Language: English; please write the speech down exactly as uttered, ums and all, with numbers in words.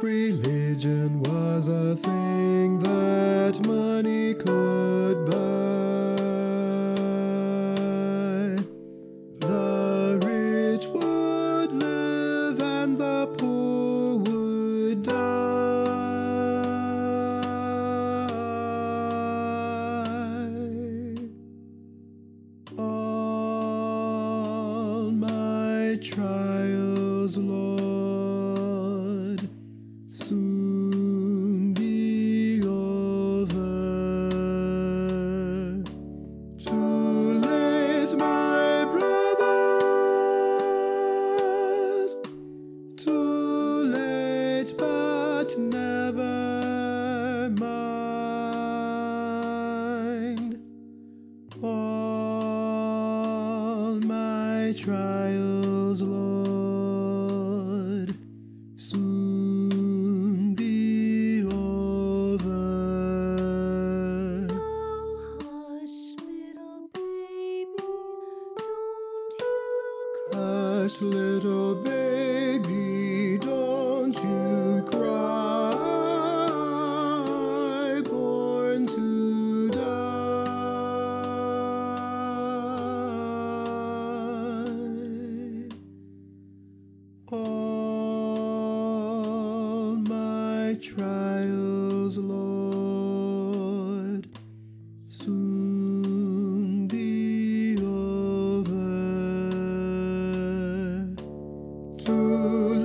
If religion was a thing that money could buy, the rich would live and the poor would die. All my trials, Lord, soon be over. Too late, my brothers, too late, but never mind. All my trials, Lord, soon be over. Oh, hush, little baby, don't you cry. Hush, little baby, don't you cry, born to die. All my trials, Lord, soon be over. Too